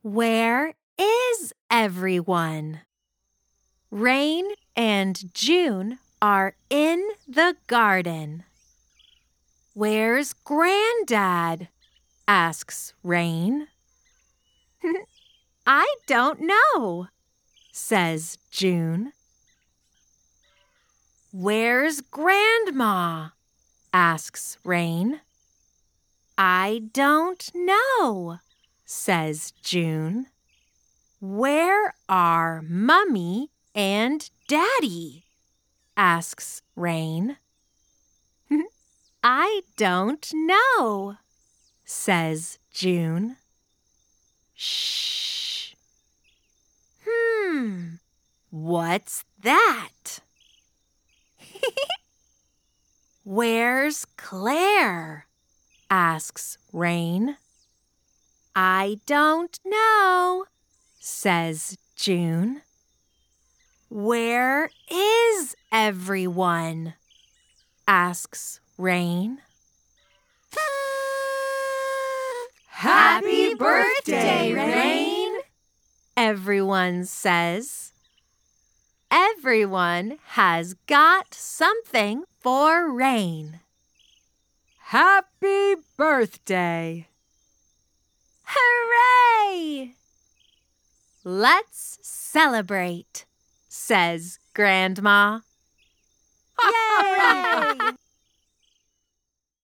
Where is everyone? Rain and June are in the garden. Where's Granddad? Asks Rain. I don't know, says June. Where's Grandma? Asks Rain. I don't know, says June. Where are Mummy and Daddy? Asks Rain. I don't know, says June. Shh. What's that? Where's Claire? Asks Rain. I don't know, says June. Where is everyone? Asks Rain. Happy birthday, Rain! Everyone says. Everyone has got something for Rain. Happy birthday! Hooray! Let's celebrate, says Grandma. Yay!